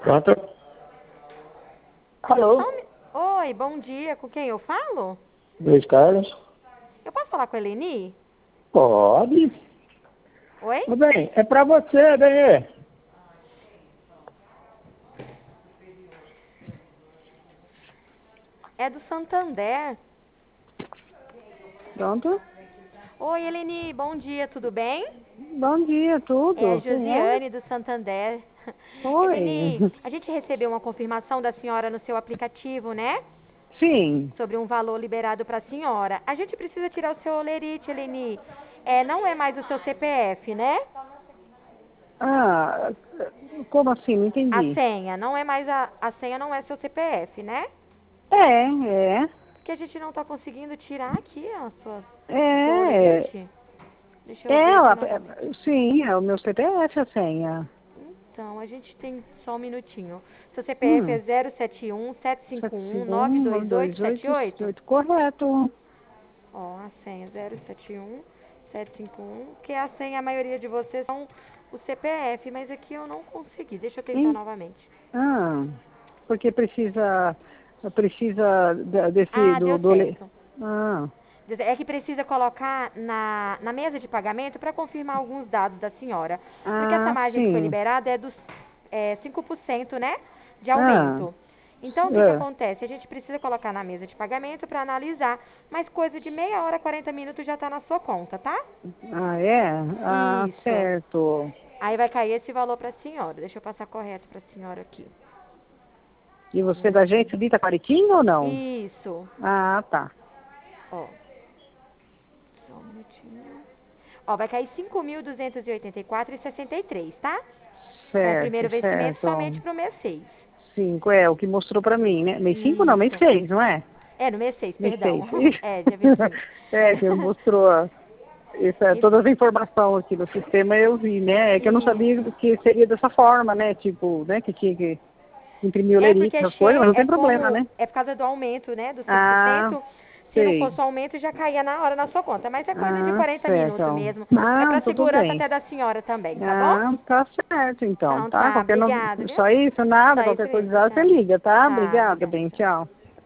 Pronto? Alô? Oi, bom dia. Com quem eu falo? Luiz Carlos? Eu posso falar com a Eleni? Pode. Oi? Tudo bem, é pra você, Daniel. É do Santander. Pronto? Oi, Eleni, bom dia, tudo bem? Bom dia, É tudo. Quem é? Josiane do Santander. Oi. Eleni, a gente recebeu uma confirmação da senhora no seu aplicativo, né? Sim. Sobre um valor liberado para a senhora. A gente precisa tirar o seu olerite, Eleni. Não é mais o seu CPF, né? Ah, como assim? Não A entendi. senha, não é mais a senha não é seu CPF, né? É. Porque a gente não está conseguindo tirar aqui a sua É. olerite. Deixa eu ver aqui Ela, novamente. sim, é o meu CPF a senha. Então, a gente tem só um minutinho. Seu CPF Hum, é 071 751 751 92878? 92878, correto. Ó, a senha 071 751, que é a senha, a maioria de vocês são o CPF, mas aqui eu não consegui. Deixa eu tentar E, novamente. ah, porque precisa desse, Ah, deu do. certo. Ah, É que precisa colocar na mesa de pagamento para confirmar alguns dados da senhora. Porque essa margem que foi sim. liberada é dos 5%, né, de Ah, aumento. Então, o que é. acontece? A gente precisa colocar na mesa de pagamento para analisar, mas coisa de meia hora, 40 minutos já está na sua conta, tá? Ah, é? Ah, Isso. certo. Aí vai cair esse valor para a senhora. Deixa eu passar correto para a senhora aqui. E você é da agência de Itaquaritinga ou não? Isso. Ah, tá. Ó, só um minutinho. Ó, vai cair 5.284,63, tá? Com o Certo, primeiro vencimento somente certo. pro mês 6. 5 é o que mostrou pra mim, né? Mês 5 não, mês Isso. 6, não é? É, no mês 6, Mês 6. perdão. É, dia 25. É, que mostrou Isso. todas as informações aqui no sistema eu vi, né? É que eu não sabia Isso. que seria dessa forma, né? Tipo, né? Que tinha que imprimir o É lerite, porque essas coisas, mas não tem problema, como né? é por causa do aumento, né, dos Ah, 5%, se não sei. fosse o aumento já caía na hora na sua conta, mas é coisa de Ah, 40 minutos certo. mesmo. É Ah, para tudo segurança bem. até da senhora também, tá bom? Ah, tá certo, então, Então tá? tá, Qualquer obrigada, viu? só isso, nada, Só qualquer isso coisa, mesmo, você tchau. liga, tá? Tá, Obrigada, obrigada, bem, tchau. tchau.